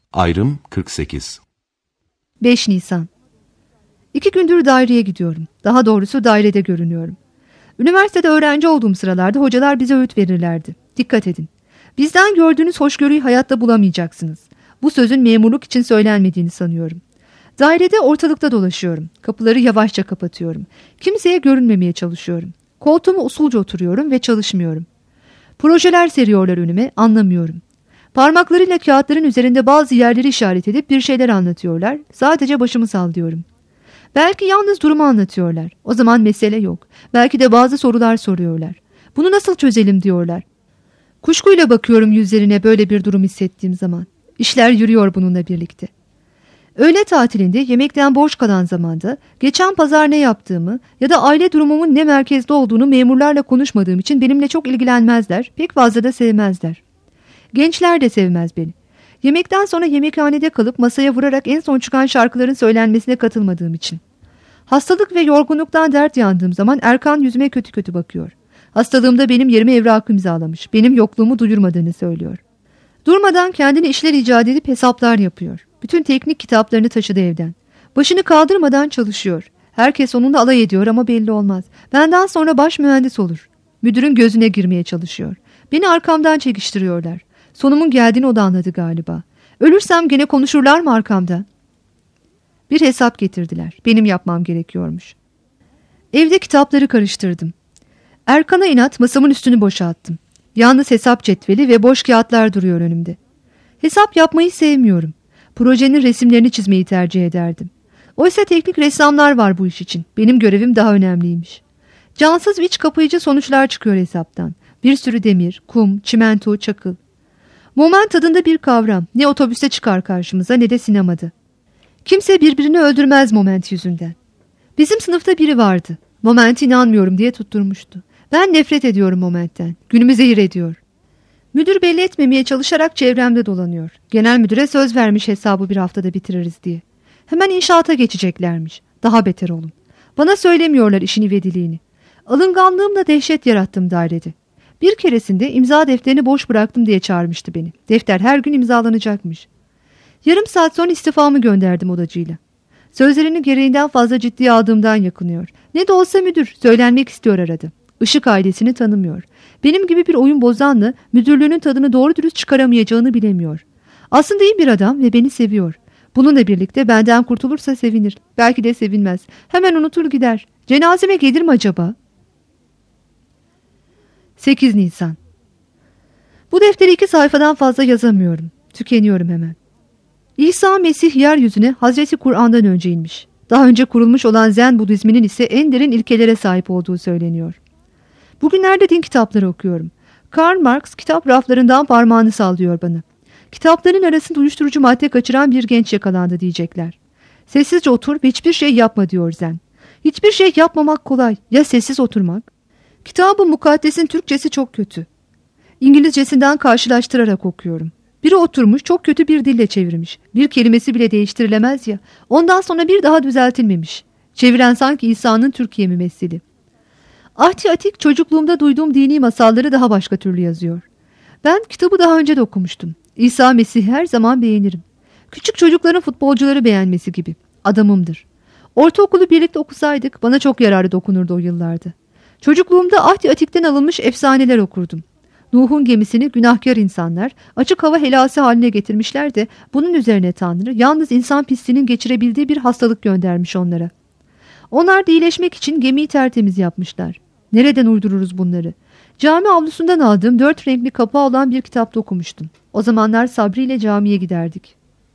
Ayrım 48. 5 Nisan. 2 gündür daireye gidiyorum. Daha doğrusu dairede görünüyorum. Üniversitede öğrenci olduğum sıralarda hocalar bize öğüt verirlerdi. Dikkat edin. Bizden gördüğünüz hoşgörüyü hayatta bulamayacaksınız. Bu sözün memurluk için söylenmediğini sanıyorum. Dairede ortalıkta dolaşıyorum. Kapıları yavaşça kapatıyorum. Kimseye görünmemeye çalışıyorum. Koltuğuma usulca oturuyorum ve çalışmıyorum. Projeler seriyorlar önüme, anlamıyorum. Parmaklarıyla kağıtların üzerinde bazı yerleri işaret edip bir şeyler anlatıyorlar. Sadece başımı sallıyorum. Belki yalnız durumu anlatıyorlar. O zaman mesele yok. Belki de bazı sorular soruyorlar. Bunu nasıl çözelim diyorlar. Kuşkuyla bakıyorum yüzlerine böyle bir durum hissettiğim zaman. İşler yürüyor bununla birlikte. Öğle tatilinde yemekten boş kalan zamanda geçen pazar ne yaptığımı ya da aile durumumun ne merkezde olduğunu memurlarla konuşmadığım için benimle çok ilgilenmezler, pek fazla da sevmezler. Gençler de sevmez beni. Yemekten sonra yemekhanede kalıp masaya vurarak en son çıkan şarkıların söylenmesine katılmadığım için. Hastalık ve yorgunluktan dert yandığım zaman Erkan yüzüme kötü kötü bakıyor. Hastalığımda benim yerime evrak imzalamış, benim yokluğumu duyurmadığını söylüyor. Durmadan kendine işler icat edip hesaplar yapıyor. Bütün teknik kitaplarını taşıdı evden. Başını kaldırmadan çalışıyor. Herkes onunla alay ediyor ama belli olmaz. Benden sonra baş mühendis olur. Müdürün gözüne girmeye çalışıyor. Beni arkamdan çekiştiriyorlar. Sonumun geldiğini o da anladı galiba. Ölürsem gene konuşurlar mı arkamda? Bir hesap getirdiler. Benim yapmam gerekiyormuş. Evde kitapları karıştırdım. Erkan'a inat masamın üstünü boşalttım. Yalnız hesap cetveli ve boş kağıtlar duruyor önümde. Hesap yapmayı sevmiyorum. Projenin resimlerini çizmeyi tercih ederdim. Oysa teknik ressamlar var bu iş için. Benim görevim daha önemliymiş. Cansız iç kapayıcı sonuçlar çıkıyor hesaptan. Bir sürü demir, kum, çimento, çakıl. Moment adında bir kavram. Ne otobüste çıkar karşımıza ne de sinemada. Kimse birbirini öldürmez moment yüzünden. Bizim sınıfta biri vardı. Moment'e inanmıyorum diye tutturmuştu. Ben nefret ediyorum momentten. Günümü zehir ediyor. Müdür belli etmemeye çalışarak çevremde dolanıyor. Genel müdüre söz vermiş hesabı bir haftada bitiririz diye. Hemen inşaata geçeceklermiş. Daha beter olun. Bana söylemiyorlar işin ivediliğini. Alınganlığımla dehşet yarattım dairede. Bir keresinde imza defterini boş bıraktım diye çağırmıştı beni. Defter her gün imzalanacakmış. Yarım saat sonra istifamı gönderdim odacıyla. Sözlerini gereğinden fazla ciddiye aldığımdan yakınıyor. Ne de olsa müdür söylenmek istiyor aradı. Işık ailesini tanımıyor. Benim gibi bir oyun bozanla müdürlüğünün tadını doğru dürüst çıkaramayacağını bilemiyor. Aslında iyi bir adam ve beni seviyor. Bununla birlikte benden kurtulursa sevinir. Belki de sevinmez. Hemen unutur gider. Cenazeme gelir mi acaba? 8 Nisan. Bu defteri 2 sayfadan fazla yazamıyorum. Tükeniyorum hemen. İsa Mesih yeryüzüne Hazreti Kur'an'dan önce inmiş. Daha önce kurulmuş olan Zen Budizminin ise en derin ilkelere sahip olduğu söyleniyor. Bugünlerde din kitapları okuyorum. Karl Marx kitap raflarından parmağını sallıyor bana. Kitapların arasında uyuşturucu madde kaçıran bir genç yakalandı diyecekler. Sessizce otur ve hiçbir şey yapma diyor Zen. Hiçbir şey yapmamak kolay. Ya sessiz oturmak? Kitab-ı Mukaddes'in Türkçesi çok kötü. İngilizcesinden karşılaştırarak okuyorum. Biri oturmuş çok kötü bir dille çevirmiş. Bir kelimesi bile değiştirilemez ya. Ondan sonra bir daha düzeltilmemiş. Çeviren sanki İsa'nın Türkiye mümessili. Ahdi Atik çocukluğumda duyduğum dini masalları daha başka türlü yazıyor. Ben kitabı daha önce de okumuştum. İsa Mesih her zaman beğenirim. Küçük çocukların futbolcuları beğenmesi gibi. Adamımdır. Ortaokulu birlikte okusaydık bana çok yararı dokunurdu o yıllarda. Çocukluğumda Ahdi Atik'ten alınmış efsaneler okurdum. Nuh'un gemisini günahkar insanlar açık hava helası haline getirmişler de bunun üzerine Tanrı yalnız insan pisliğinin geçirebildiği bir hastalık göndermiş onlara. Onlar da iyileşmek için gemiyi tertemiz yapmışlar. Nereden uydururuz bunları? Cami avlusundan aldığım 4 renkli kapağı olan bir kitapta okumuştum. O zamanlar Sabri ile camiye giderdik.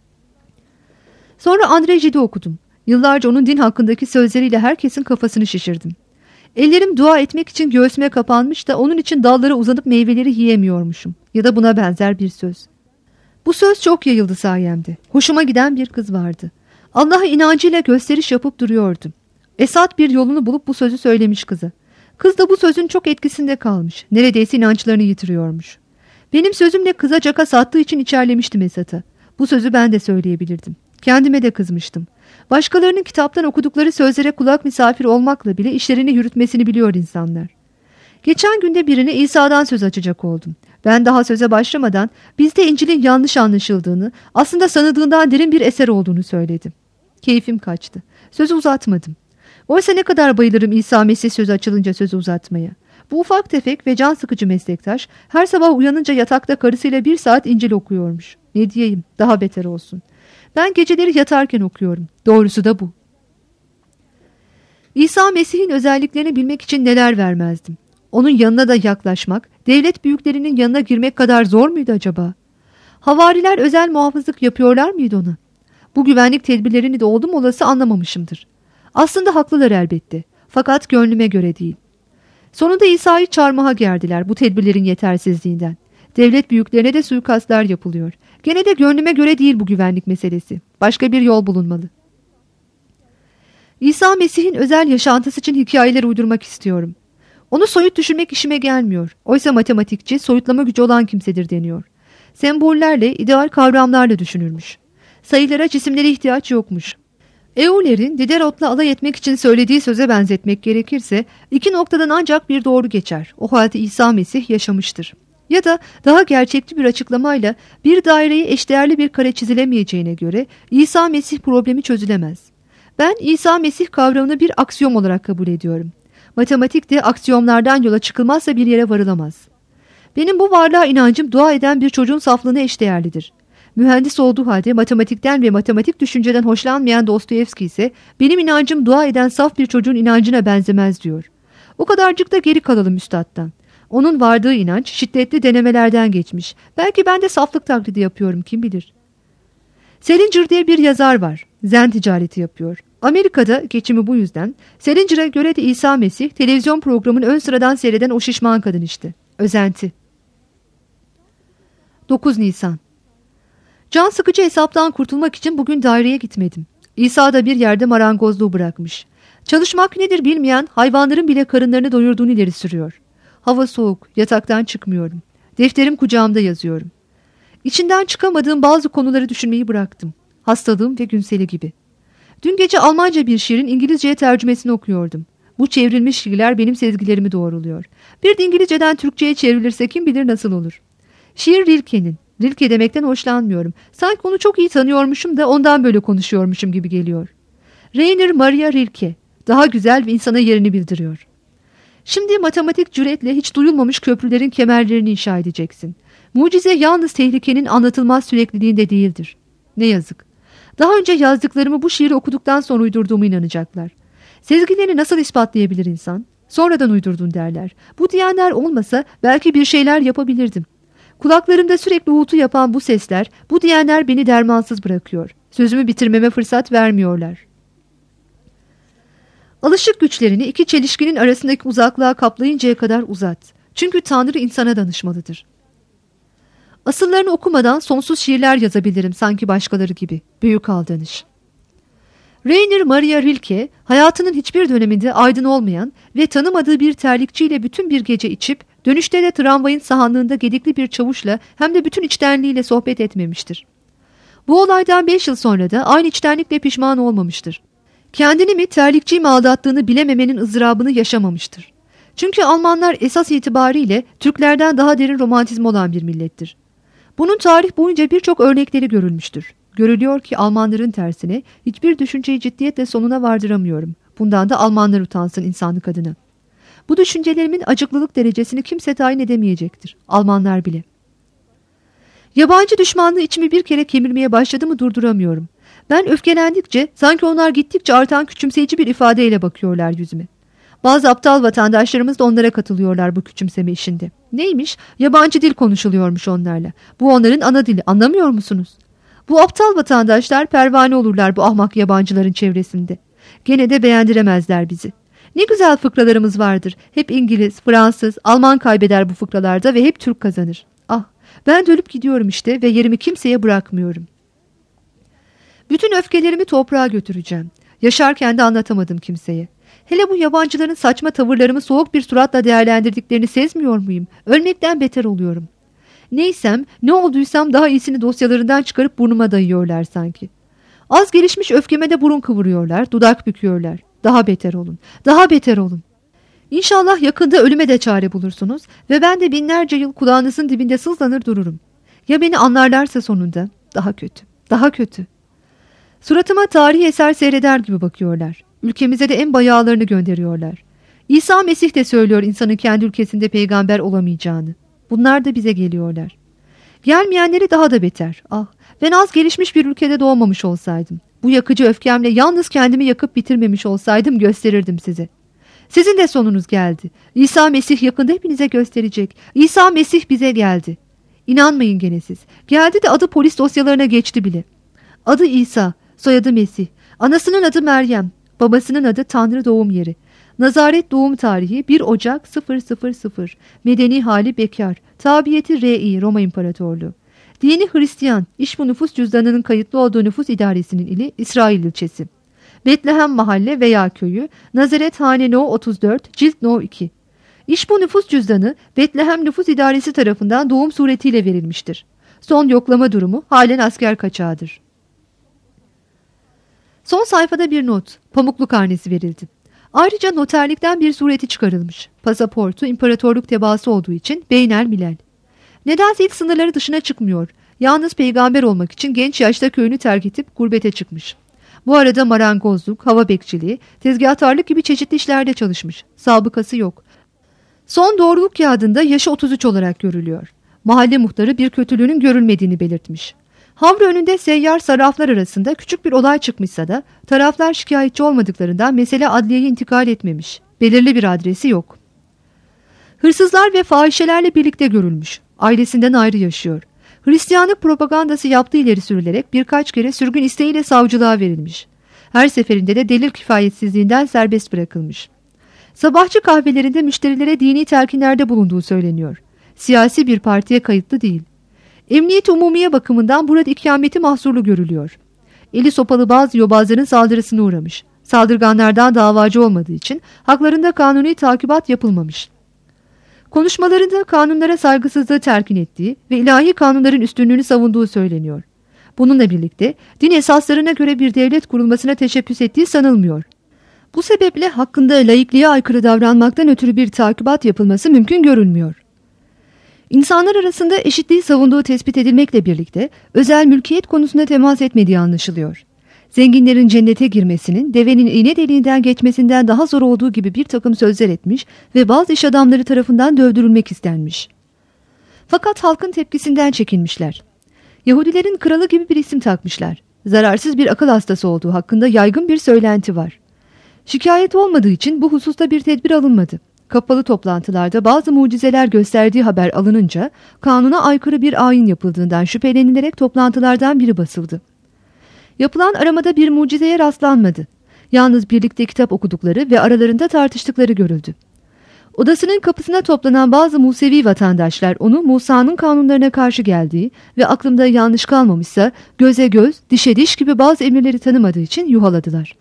Sonra André Gide'yi okudum. Yıllarca onun din hakkındaki sözleriyle herkesin kafasını şişirdim. Ellerim dua etmek için göğsüme kapanmış da onun için dallara uzanıp meyveleri yiyemiyormuşum. Ya da buna benzer bir söz. Bu söz çok yayıldı sayemde. Hoşuma giden bir kız vardı. Allah'a inancıyla gösteriş yapıp duruyordu. Esad bir yolunu bulup bu sözü söylemiş kıza. Kız da bu sözün çok etkisinde kalmış. Neredeyse inançlarını yitiriyormuş. Benim sözümle kıza caka sattığı için içerlemiştim Esat'ı. Bu sözü ben de söyleyebilirdim. Kendime de kızmıştım. Başkalarının kitaptan okudukları sözlere kulak misafir olmakla bile işlerini yürütmesini biliyor insanlar. Geçen günde birine İsa'dan söz açacak oldum. Ben daha söze başlamadan bizde İncil'in yanlış anlaşıldığını, aslında sanıldığından derin bir eser olduğunu söyledi. Keyfim kaçtı. Sözü uzatmadım. Oysa ne kadar bayılırım İsa Mesih sözü açılınca sözü uzatmaya. Bu ufak tefek ve can sıkıcı meslektaş her sabah uyanınca yatakta karısıyla 1 saat İncil okuyormuş. Ne diyeyim, daha beter olsun. Ben geceleri yatarken okuyorum. Doğrusu da bu. İsa Mesih'in özelliklerini bilmek için neler vermezdim. Onun yanına da yaklaşmak, devlet büyüklerinin yanına girmek kadar zor muydu acaba? Havariler özel muhafızlık yapıyorlar mıydı ona? Bu güvenlik tedbirlerini de oldum olası anlamamışımdır. Aslında haklılar elbette. Fakat gönlüme göre değil. Sonunda İsa'yı çarmıha gerdiler bu tedbirlerin yetersizliğinden. Devlet büyüklerine de suikastlar yapılıyor. Gene de gönlüme göre değil bu güvenlik meselesi. Başka bir yol bulunmalı. İsa Mesih'in özel yaşantısı için hikayeler uydurmak istiyorum. Onu soyut düşünmek işime gelmiyor. Oysa matematikçi soyutlama gücü olan kimsedir deniyor. Sembollerle, ideal kavramlarla düşünülmüş. Sayılara, cisimlere ihtiyaç yokmuş. Euler'in Diderot'la alay etmek için söylediği söze benzetmek gerekirse 2 noktadan ancak bir doğru geçer. O halde İsa Mesih yaşamıştır. Ya da daha gerçekçi bir açıklamayla bir daireyi eşdeğerli bir kare çizilemeyeceğine göre İsa Mesih problemi çözülemez. Ben İsa Mesih kavramını bir aksiyom olarak kabul ediyorum. Matematikte aksiyomlardan yola çıkılmazsa bir yere varılamaz. Benim bu varlığa inancım dua eden bir çocuğun saflığına eşdeğerlidir. Mühendis olduğu halde matematikten ve matematik düşünceden hoşlanmayan Dostoyevski ise benim inancım dua eden saf bir çocuğun inancına benzemez diyor. O kadarcık da geri kalalım üstattan. Onun vardığı inanç şiddetli denemelerden geçmiş. Belki ben de saflık taklidi yapıyorum, kim bilir. Salinger diye bir yazar var. Zen ticareti yapıyor. Amerika'da geçimi bu yüzden. Salinger'a göre de İsa Mesih televizyon programını ön sıradan seyreden o şişman kadın işte. Özenti. 9 Nisan. Can sıkıcı hesaptan kurtulmak için bugün daireye gitmedim. İsa da bir yerde marangozluğu bırakmış. Çalışmak nedir bilmeyen hayvanların bile karınlarını doyurduğunu ileri sürüyor. Hava soğuk, yataktan çıkmıyorum. Defterim kucağımda yazıyorum. İçinden çıkamadığım bazı konuları düşünmeyi bıraktım. Hastalığım ve günseli gibi. Dün gece Almanca bir şiirin İngilizceye tercümesini okuyordum. Bu çevrilmiş şiirler benim sezgilerimi doğruluyor. Bir de İngilizceden Türkçe'ye çevrilirse kim bilir nasıl olur. Şiir Rilke'nin. Rilke demekten hoşlanmıyorum. Sanki onu çok iyi tanıyormuşum da ondan böyle konuşuyormuşum gibi geliyor. Rainer Maria Rilke. Daha güzel ve insana yerini bildiriyor. Şimdi matematik cüretle hiç duyulmamış köprülerin kemerlerini inşa edeceksin. Mucize yalnız tehlikenin anlatılmaz sürekliliğinde değildir. Ne yazık. Daha önce yazdıklarımı bu şiiri okuduktan sonra uydurduğumu inanacaklar. Sezgilerini nasıl ispatlayabilir insan? Sonradan uydurdun derler. Bu diyenler olmasa belki bir şeyler yapabilirdim. Kulaklarımda sürekli uğultu yapan bu sesler, bu diyenler beni dermansız bırakıyor. Sözümü bitirmeme fırsat vermiyorlar. Alışık güçlerini iki çelişkinin arasındaki uzaklığa kaplayıncaya kadar uzat. Çünkü Tanrı insana danışmalıdır. Asıllarını okumadan sonsuz şiirler yazabilirim sanki başkaları gibi. Büyük aldanış. Rainer Maria Rilke, hayatının hiçbir döneminde aydın olmayan ve tanımadığı bir terlikçiyle bütün bir gece içip, dönüşte de tramvayın sahanlığında gedikli bir çavuşla hem de bütün içtenliğiyle sohbet etmemiştir. Bu olaydan 5 yıl sonra da aynı içtenlikle pişman olmamıştır. Kendini mi terlikçiyi mi aldattığını bilememenin ızdırabını yaşamamıştır. Çünkü Almanlar esas itibariyle Türklerden daha derin romantizm olan bir millettir. Bunun tarih boyunca birçok örnekleri görülmüştür. Görülüyor ki Almanların tersine hiçbir düşünceyi ciddiyetle sonuna vardıramıyorum. Bundan da Almanlar utansın insanlık adına. Bu düşüncelerimin acıklılık derecesini kimse tayin edemeyecektir. Almanlar bile. Yabancı düşmanlığı içimi bir kere kemirmeye başladı mı durduramıyorum. Ben öfkelendikçe sanki onlar gittikçe artan küçümseyici bir ifadeyle bakıyorlar yüzüme. Bazı aptal vatandaşlarımız da onlara katılıyorlar bu küçümseme işinde. Neymiş? Yabancı dil konuşuluyormuş onlarla. Bu onların ana dili. Anlamıyor musunuz? Bu aptal vatandaşlar pervane olurlar bu ahmak yabancıların çevresinde. Gene de beğendiremezler bizi. Ne güzel fıkralarımız vardır. Hep İngiliz, Fransız, Alman kaybeder bu fıkralarda ve hep Türk kazanır. Ah, ben dönüp gidiyorum işte ve yerimi kimseye bırakmıyorum. Bütün öfkelerimi toprağa götüreceğim. Yaşarken de anlatamadım kimseye. Hele bu yabancıların saçma tavırlarımı soğuk bir suratla değerlendirdiklerini sezmiyor muyum? Ölmekten beter oluyorum. Neysem, ne olduysam daha iyisini dosyalarından çıkarıp burnuma dayıyorlar sanki. Az gelişmiş öfkeme de burun kıvırıyorlar, dudak büküyorlar. Daha beter olun, daha beter olun. İnşallah yakında ölüme de çare bulursunuz ve ben de binlerce yıl kulağınızın dibinde sızlanır dururum. Ya beni anlarlarsa sonunda? Daha kötü, daha kötü. Suratıma tarihi eser seyreder gibi bakıyorlar. Ülkemize de en bayağılarını gönderiyorlar. İsa Mesih de söylüyor insanın kendi ülkesinde peygamber olamayacağını. Bunlar da bize geliyorlar. Gelmeyenleri daha da beter. Ah, ben az gelişmiş bir ülkede doğmamış olsaydım, bu yakıcı öfkemle yalnız kendimi yakıp bitirmemiş olsaydım gösterirdim size. Sizin de sonunuz geldi. İsa Mesih yakında hepinize gösterecek. İsa Mesih bize geldi. İnanmayın gene siz. Geldi de adı polis dosyalarına geçti bile. Adı İsa, soyadı Mesih. Anasının adı Meryem, babasının adı Tanrı doğum yeri. Nazaret doğum tarihi 1 Ocak 000. Medeni hali bekar. Tabiyeti R.İ. Roma İmparatorluğu. Dini Hristiyan. İş bu nüfus cüzdanının kayıtlı olduğu nüfus idaresinin ili İsrail ilçesi. Betlehem mahalle veya köyü. Nazaret hane no 34 cilt no 2. İş bu nüfus cüzdanı Betlehem Nüfus İdaresi tarafından doğum suretiyle verilmiştir. Son yoklama durumu halen asker kaçağıdır. Son sayfada bir not. Pamuklu karnesi verildi. Ayrıca noterlikten bir sureti çıkarılmış. Pasaportu imparatorluk tebaası olduğu için beynel milel. Nedense ilk sınırları dışına çıkmıyor. Yalnız peygamber olmak için genç yaşta köyünü terk edip gurbete çıkmış. Bu arada marangozluk, hava bekçiliği, tezgahtarlık gibi çeşitli işlerde çalışmış. Sabıkası yok. Son doğruluk kağıdında yaşı 33 olarak görülüyor. Mahalle muhtarı bir kötülüğünün görülmediğini belirtmiş. Havlu önünde seyyar sarraflar arasında küçük bir olay çıkmışsa da taraflar şikayetçi olmadıklarından mesele adliyeye intikal etmemiş. Belirli bir adresi yok. Hırsızlar ve fahişelerle birlikte görülmüş. Ailesinden ayrı yaşıyor. Hristiyanlık propagandası yaptığı ileri sürülerek birkaç kere sürgün isteğiyle savcılığa verilmiş. Her seferinde de delil kifayetsizliğinden serbest bırakılmış. Sabahçı kahvelerinde müşterilere dini telkinlerde bulunduğu söyleniyor. Siyasi bir partiye kayıtlı değil. Emniyet umumiye bakımından burada ikameti mahsurlu görülüyor. Eli sopalı bazı yobazların saldırısına uğramış. Saldırganlardan davacı olmadığı için haklarında kanuni takibat yapılmamış. Konuşmalarında kanunlara saygısızlığı terkin ettiği ve ilahi kanunların üstünlüğünü savunduğu söyleniyor. Bununla birlikte din esaslarına göre bir devlet kurulmasına teşebbüs ettiği sanılmıyor. Bu sebeple hakkında laikliğe aykırı davranmaktan ötürü bir takibat yapılması mümkün görülmüyor. İnsanlar arasında eşitliği savunduğu tespit edilmekle birlikte özel mülkiyet konusunda temas etmediği anlaşılıyor. Zenginlerin cennete girmesinin devenin iğne deliğinden geçmesinden daha zor olduğu gibi bir takım sözler etmiş ve bazı iş adamları tarafından dövdürülmek istenmiş. Fakat halkın tepkisinden çekinmişler. Yahudilerin kralı gibi bir isim takmışlar. Zararsız bir akıl hastası olduğu hakkında yaygın bir söylenti var. Şikayet olmadığı için bu hususta bir tedbir alınmadı. Kapalı toplantılarda bazı mucizeler gösterdiği haber alınınca kanuna aykırı bir ayin yapıldığından şüphelenilerek toplantılardan biri basıldı. Yapılan aramada bir mucizeye rastlanmadı. Yalnız birlikte kitap okudukları ve aralarında tartıştıkları görüldü. Odasının kapısına toplanan bazı Musevi vatandaşlar onu Musa'nın kanunlarına karşı geldiği ve aklımda yanlış kalmamışsa göze göz, dişe diş gibi bazı emirleri tanımadığı için yuhaladılar.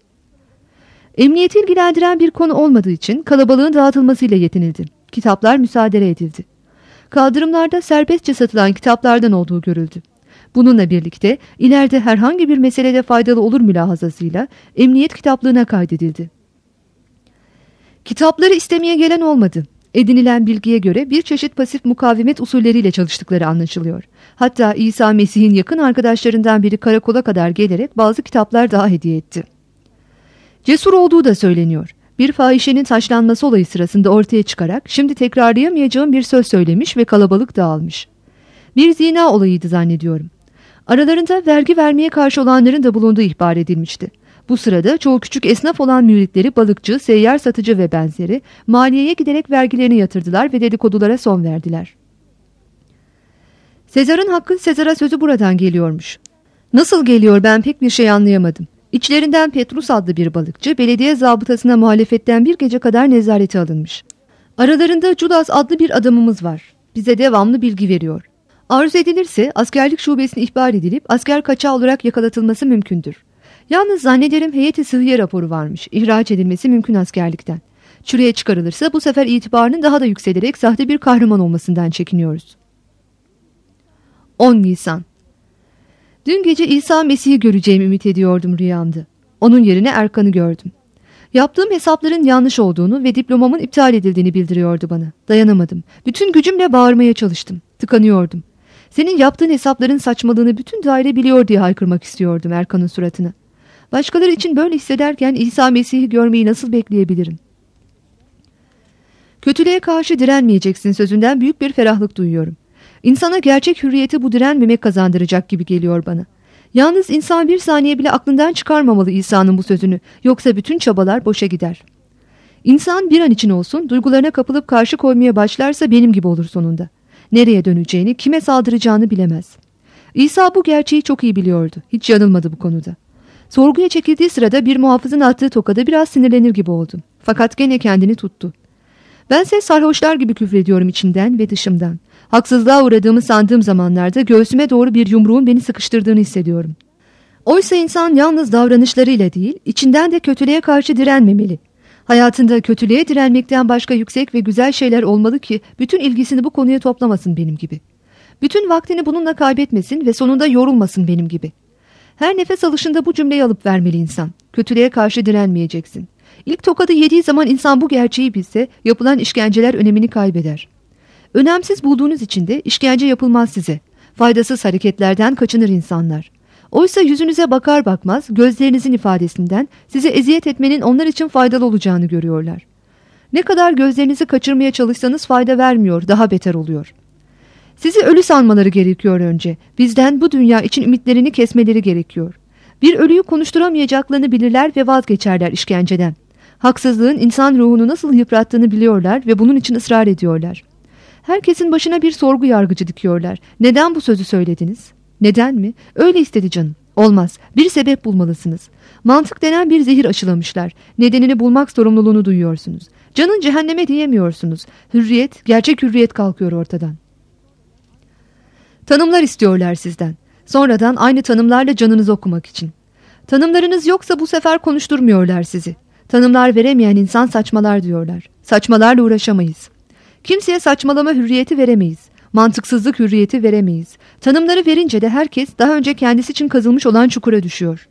Emniyeti ilgilendiren bir konu olmadığı için kalabalığın dağıtılmasıyla yetinildi. Kitaplar müsaade edildi. Kaldırımlarda serbestçe satılan kitaplardan olduğu görüldü. Bununla birlikte ileride herhangi bir meselede faydalı olur mülahazasıyla emniyet kitaplığına kaydedildi. Kitapları istemeye gelen olmadı. Edinilen bilgiye göre bir çeşit pasif mukavemet usulleriyle çalıştıkları anlaşılıyor. Hatta İsa Mesih'in yakın arkadaşlarından biri karakola kadar gelerek bazı kitaplar daha hediye etti. Cesur olduğu da söyleniyor. Bir fahişenin taşlanması olayı sırasında ortaya çıkarak şimdi tekrarlayamayacağım bir söz söylemiş ve kalabalık dağılmış. Bir zina olayıydı zannediyorum. Aralarında vergi vermeye karşı olanların da bulunduğu ihbar edilmişti. Bu sırada çoğu küçük esnaf olan müritleri balıkçı, seyyar satıcı ve benzeri maliyeye giderek vergilerini yatırdılar ve dedikodulara son verdiler. Sezar'ın hakkı Sezar'a sözü buradan geliyormuş. Nasıl geliyor ben pek bir şey anlayamadım. İçlerinden Petrus adlı bir balıkçı belediye zabıtasına muhalefetten bir gece kadar nezarete alınmış. Aralarında Judas adlı bir adamımız var. Bize devamlı bilgi veriyor. Arzu edilirse askerlik şubesine ihbar edilip asker kaçağı olarak yakalatılması mümkündür. Yalnız zannederim heyeti sıhhiye raporu varmış. İhraç edilmesi mümkün askerlikten. Çürüye çıkarılırsa bu sefer itibarının daha da yükselerek sahte bir kahraman olmasından çekiniyoruz. 10 Nisan. Dün gece İsa Mesih'i göreceğimi ümit ediyordum rüyamda. Onun yerine Erkan'ı gördüm. Yaptığım hesapların yanlış olduğunu ve diplomamın iptal edildiğini bildiriyordu bana. Dayanamadım. Bütün gücümle bağırmaya çalıştım. Tıkanıyordum. Senin yaptığın hesapların saçmalığını bütün daire biliyor diye haykırmak istiyordum Erkan'ın suratına. Başkaları için böyle hissederken İsa Mesih'i görmeyi nasıl bekleyebilirim? Kötülüğe karşı direnmeyeceksin sözünden büyük bir ferahlık duyuyorum. İnsana gerçek hürriyeti bu direnmemek kazandıracak gibi geliyor bana. Yalnız insan bir saniye bile aklından çıkarmamalı İsa'nın bu sözünü, yoksa bütün çabalar boşa gider. İnsan bir an için olsun duygularına kapılıp karşı koymaya başlarsa benim gibi olur sonunda. Nereye döneceğini, kime saldıracağını bilemez. İsa bu gerçeği çok iyi biliyordu, hiç yanılmadı bu konuda. Sorguya çekildiği sırada bir muhafızın attığı tokada biraz sinirlenir gibi oldu. Fakat gene kendini tuttu. Bense sarhoşlar gibi küfrediyorum içimden ve dışımdan. Haksızlığa uğradığımı sandığım zamanlarda göğsüme doğru bir yumruğun beni sıkıştırdığını hissediyorum. Oysa insan yalnız davranışlarıyla değil, içinden de kötülüğe karşı direnmemeli. Hayatında kötülüğe direnmekten başka yüksek ve güzel şeyler olmalı ki bütün ilgisini bu konuya toplamasın benim gibi. Bütün vaktini bununla kaybetmesin ve sonunda yorulmasın benim gibi. Her nefes alışında bu cümleyi alıp vermeli insan. Kötülüğe karşı direnmeyeceksin. İlk tokadı yediği zaman insan bu gerçeği bilse yapılan işkenceler önemini kaybeder. Önemsiz bulduğunuz için de işkence yapılmaz size. Faydasız hareketlerden kaçınır insanlar. Oysa yüzünüze bakar bakmaz gözlerinizin ifadesinden size eziyet etmenin onlar için faydalı olacağını görüyorlar. Ne kadar gözlerinizi kaçırmaya çalışsanız fayda vermiyor, daha beter oluyor. Sizi ölü sanmaları gerekiyor önce. Bizden bu dünya için ümitlerini kesmeleri gerekiyor. Bir ölüyü konuşturamayacaklarını bilirler ve vazgeçerler işkenceden. Haksızlığın insan ruhunu nasıl yıprattığını biliyorlar ve bunun için ısrar ediyorlar. Herkesin başına bir sorgu yargıcı dikiyorlar. Neden bu sözü söylediniz? Neden mi? Öyle istedi canım. Olmaz. Bir sebep bulmalısınız. Mantık denen bir zehir aşılamışlar. Nedenini bulmak sorumluluğunu duyuyorsunuz. Canın cehenneme diyemiyorsunuz. Hürriyet, gerçek hürriyet kalkıyor ortadan. Tanımlar istiyorlar sizden. Sonradan aynı tanımlarla canınızı okumak için. Tanımlarınız yoksa bu sefer konuşturmuyorlar sizi. Tanımlar veremeyen insan saçmalar diyorlar. Saçmalarla uğraşamayız. Kimseye saçmalama hürriyeti veremeyiz. Mantıksızlık hürriyeti veremeyiz. Tanımları verince de herkes daha önce kendisi için kazılmış olan çukura düşüyor.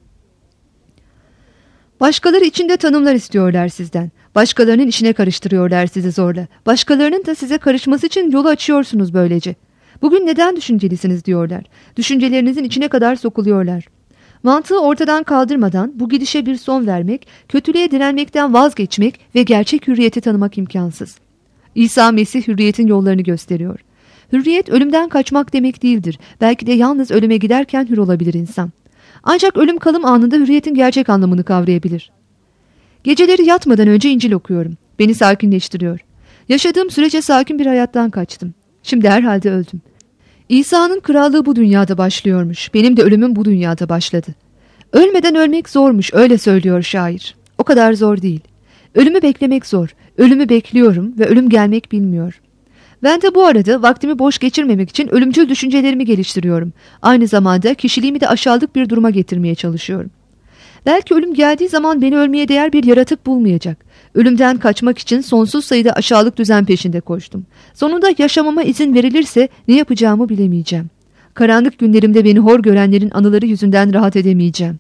Başkaları için de tanımlar istiyorlar sizden. Başkalarının işine karıştırıyorlar sizi zorla. Başkalarının da size karışması için yolu açıyorsunuz böylece. Bugün neden düşüncelisiniz diyorlar. Düşüncelerinizin içine kadar sokuluyorlar. Mantığı ortadan kaldırmadan bu gidişe bir son vermek, kötülüğe direnmekten vazgeçmek ve gerçek hürriyeti tanımak imkansız. İsa Mesih hürriyetin yollarını gösteriyor. Hürriyet ölümden kaçmak demek değildir. Belki de yalnız ölüme giderken hür olabilir insan. Ancak ölüm kalım anında hürriyetin gerçek anlamını kavrayabilir. Geceleri yatmadan önce İncil okuyorum. Beni sakinleştiriyor. Yaşadığım sürece sakin bir hayattan kaçtım. Şimdi herhalde öldüm. İsa'nın krallığı bu dünyada başlıyormuş. Benim de ölümüm bu dünyada başladı. Ölmeden ölmek zormuş, öyle söylüyor şair. O kadar zor değil. Ölümü beklemek zor. Ölümü bekliyorum ve ölüm gelmek bilmiyor. Ben de bu arada vaktimi boş geçirmemek için ölümcül düşüncelerimi geliştiriyorum. Aynı zamanda kişiliğimi de aşağılık bir duruma getirmeye çalışıyorum. Belki ölüm geldiği zaman beni ölmeye değer bir yaratık bulmayacak. Ölümden kaçmak için sonsuz sayıda aşağılık düzen peşinde koştum. Sonunda yaşamama izin verilirse ne yapacağımı bilemeyeceğim. Karanlık günlerimde beni hor görenlerin anıları yüzünden rahat edemeyeceğim.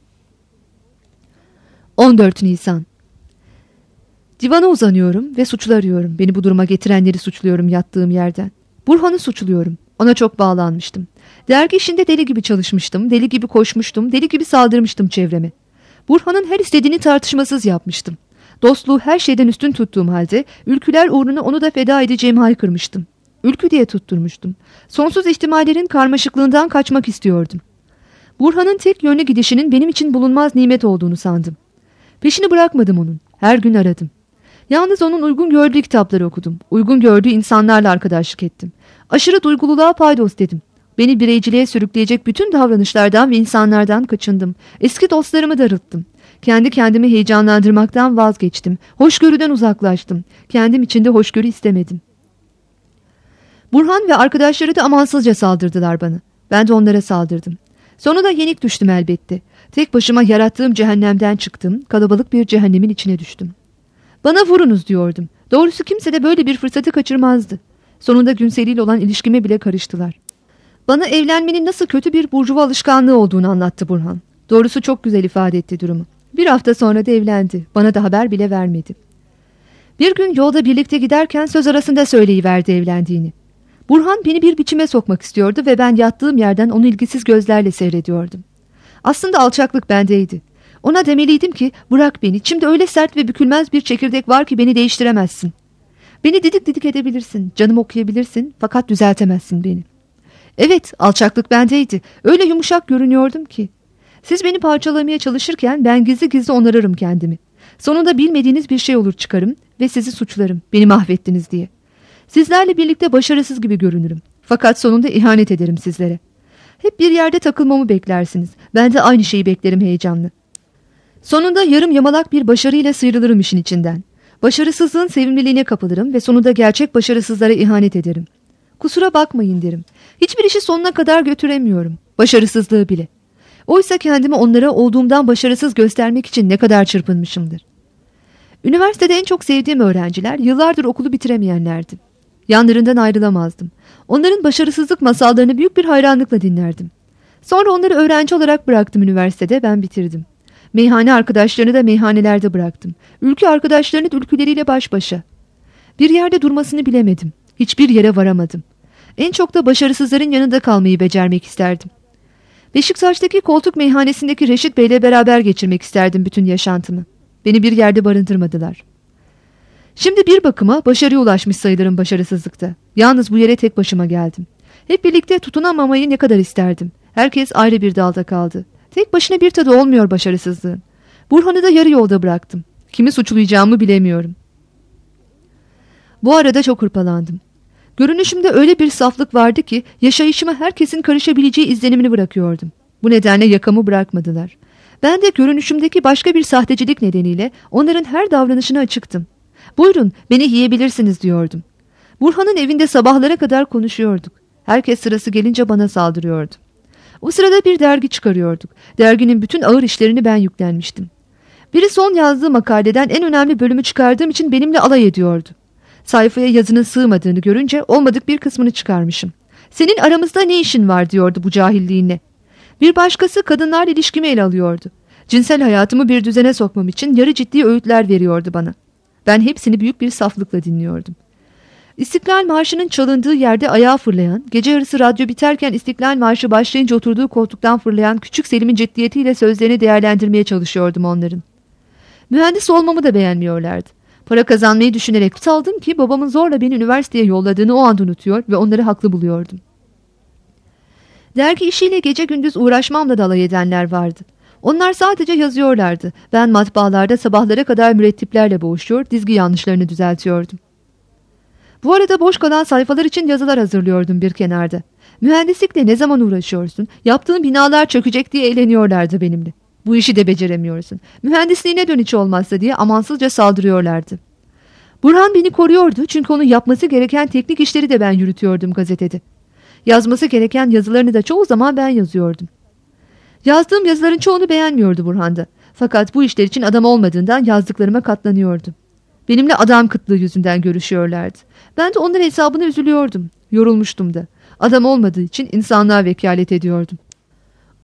14 Nisan. Divana uzanıyorum ve suçlu arıyorum. Beni bu duruma getirenleri suçluyorum yattığım yerden. Burhan'ı suçluyorum. Ona çok bağlanmıştım. Dergi işinde deli gibi çalışmıştım, deli gibi koşmuştum, deli gibi saldırmıştım çevreme. Burhan'ın her istediğini tartışmasız yapmıştım. Dostluğu her şeyden üstün tuttuğum halde ülküler uğruna onu da feda edeceğimi haykırmıştım. Ülkü diye tutturmuştum. Sonsuz ihtimallerin karmaşıklığından kaçmak istiyordum. Burhan'ın tek yönlü gidişinin benim için bulunmaz nimet olduğunu sandım. Peşini bırakmadım onun. Her gün aradım. Yalnız onun uygun gördüğü kitapları okudum. Uygun gördüğü insanlarla arkadaşlık ettim. Aşırı duygululuğa paydos dedim. Beni bireyciliğe sürükleyecek bütün davranışlardan ve insanlardan kaçındım. Eski dostlarımı darılttım. Kendi kendimi heyecanlandırmaktan vazgeçtim. Hoşgörüden uzaklaştım. Kendim için de hoşgörü istemedim. Burhan ve arkadaşları da amansızca saldırdılar bana. Ben de onlara saldırdım. Sonunda yenik düştüm elbette. Tek başıma yarattığım cehennemden çıktım. Kalabalık bir cehennemin içine düştüm. Bana vurunuz diyordum. Doğrusu kimse de böyle bir fırsatı kaçırmazdı. Sonunda Günseli ile olan ilişkime bile karıştılar. Bana evlenmenin nasıl kötü bir burjuva alışkanlığı olduğunu anlattı Burhan. Doğrusu çok güzel ifade etti durumu. Bir hafta sonra da evlendi. Bana da haber bile vermedi. Bir gün yolda birlikte giderken söz arasında söyleyiverdi evlendiğini. Burhan beni bir biçime sokmak istiyordu ve ben yattığım yerden onu ilgisiz gözlerle seyrediyordum. Aslında alçaklık bendeydi. Ona demeliydim ki bırak beni, içimde öyle sert ve bükülmez bir çekirdek var ki beni değiştiremezsin. Beni didik didik edebilirsin, canımı okuyabilirsin fakat düzeltemezsin beni. Evet, alçaklık bendeydi. Öyle yumuşak görünüyordum ki. Siz beni parçalamaya çalışırken ben gizli gizli onarırım kendimi. Sonunda bilmediğiniz bir şey olur çıkarım ve sizi suçlarım, beni mahvettiniz diye. Sizlerle birlikte başarısız gibi görünürüm. Fakat sonunda ihanet ederim sizlere. Hep bir yerde takılmamı beklersiniz. Ben de aynı şeyi beklerim heyecanlı. Sonunda yarım yamalak bir başarıyla sıyrılırım işin içinden. Başarısızlığın sevimliliğine kapılırım ve sonunda gerçek başarısızlara ihanet ederim. Kusura bakmayın derim. Hiçbir işi sonuna kadar götüremiyorum. Başarısızlığı bile. Oysa kendimi onlara olduğumdan başarısız göstermek için ne kadar çırpınmışımdır. Üniversitede en çok sevdiğim öğrenciler yıllardır okulu bitiremeyenlerdi. Yanlarından ayrılamazdım. Onların başarısızlık masallarını büyük bir hayranlıkla dinlerdim. Sonra onları öğrenci olarak bıraktım üniversitede, ben bitirdim. Meyhane arkadaşlarını da meyhanelerde bıraktım. Ülke arkadaşlarını da ülkeleriyle baş başa. Bir yerde durmasını bilemedim. Hiçbir yere varamadım. En çok da başarısızların yanında kalmayı becermek isterdim. Beşiktaş'taki koltuk meyhanesindeki Reşit Bey'le beraber geçirmek isterdim bütün yaşantımı. Beni bir yerde barındırmadılar. Şimdi bir bakıma başarıya ulaşmış sayılırım başarısızlıkta. Yalnız bu yere tek başıma geldim. Hep birlikte tutunamamayı ne kadar isterdim. Herkes ayrı bir dalda kaldı. Tek başına bir tadı olmuyor başarısızlığın. Burhan'ı da yarı yolda bıraktım. Kimi suçlayacağımı bilemiyorum. Bu arada çok hırpalandım. Görünüşümde öyle bir saflık vardı ki yaşayışıma herkesin karışabileceği izlenimini bırakıyordum. Bu nedenle yakamı bırakmadılar. Ben de görünüşümdeki başka bir sahtecilik nedeniyle onların her davranışına açıktım. Buyurun, beni yiyebilirsiniz diyordum. Burhan'ın evinde sabahlara kadar konuşuyorduk. Herkes sırası gelince bana saldırıyordu. O sırada bir dergi çıkarıyorduk. Derginin bütün ağır işlerini ben yüklenmiştim. Biri son yazdığı makaleden en önemli bölümü çıkardığım için benimle alay ediyordu. Sayfaya yazının sığmadığını görünce olmadık bir kısmını çıkarmışım. Senin aramızda ne işin var diyordu bu cahilliğinle. Bir başkası kadınlarla ilişkimi ele alıyordu. Cinsel hayatımı bir düzene sokmam için yarı ciddi öğütler veriyordu bana. Ben hepsini büyük bir saflıkla dinliyordum. İstiklal Marşı'nın çalındığı yerde ayağa fırlayan, gece yarısı radyo biterken İstiklal Marşı başlayınca oturduğu koltuktan fırlayan Küçük Selim'in ciddiyetiyle sözlerini değerlendirmeye çalışıyordum onların. Mühendis olmamı da beğenmiyorlardı. Para kazanmayı düşünerek saldım ki babamın zorla beni üniversiteye yolladığını o anda unutuyor ve onları haklı buluyordum. Dergi işiyle gece gündüz uğraşmamla da alay edenler vardı. Onlar sadece yazıyorlardı. Ben matbaalarda sabahlara kadar mürettiplerle boğuşuyor, dizgi yanlışlarını düzeltiyordum. Bu arada boş kalan sayfalar için yazılar hazırlıyordum bir kenarda. Mühendislikle ne zaman uğraşıyorsun? Yaptığın binalar çökecek diye eğleniyorlardı benimle. Bu işi de beceremiyorsun. Mühendisliğine dön hiç olmazsa diye amansızca saldırıyorlardı. Burhan beni koruyordu çünkü onun yapması gereken teknik işleri de ben yürütüyordum gazetede. Yazması gereken yazılarını da çoğu zaman ben yazıyordum. Yazdığım yazıların çoğunu beğenmiyordu Burhan da. Fakat bu işler için adam olmadığından yazdıklarıma katlanıyordu. Benimle adam kıtlığı yüzünden görüşüyorlardı. Ben de onların hesabına üzülüyordum. Yorulmuştum da. Adam olmadığı için insanlığa vekalet ediyordum.